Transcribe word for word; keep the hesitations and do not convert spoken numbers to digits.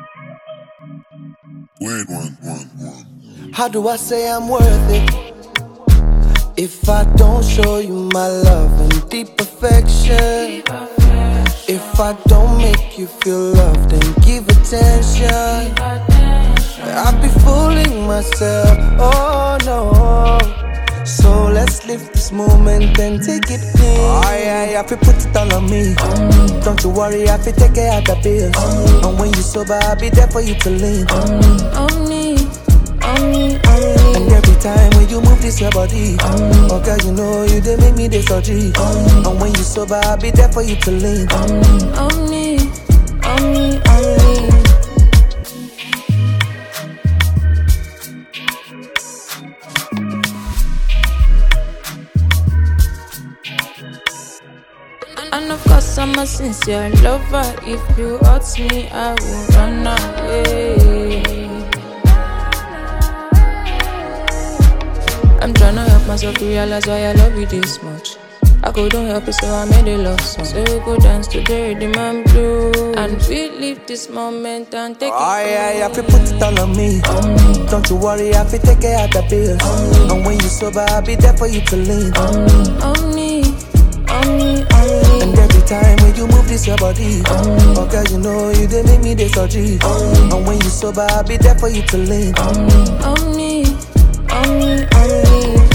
Wait, one, one, one. How do I say I'm worth it if I don't show you my love and deep affection? If I don't make you feel loved and give attention, I'd be fooling myself, oh no. So let's live this moment and take it clean. Oh yeah, yeah, I feel put it all on me. on me. Don't you worry, I feel take care of the bills. And when you sober, I'll be there for you to lean. On me, on me, on me, on me. And every time when you move this your body, on me. Oh girl, you know you they make me this surgery. And when you sober, I'll be there for you to lean. On me, on me, on me, on me. And of course I'm a sincere lover. If you hurt me, I will run away. I'm tryna help myself to realize why I love you this much. I couldn't help it, so I made a love song. So we go dance to the rhythm and blue, and we live this moment and take oh, it. Oh yeah, yeah, I feel put it all on me. on me. Don't you worry, I feel take care of the bills. And when you sober, I'll be there for you to lean. On me, on me, on me, on me. And every time when you move this your body, oh girl, you know you they make me this surgery. And when you sober, I'll be there for you to lean. On me, on me, on me, on me.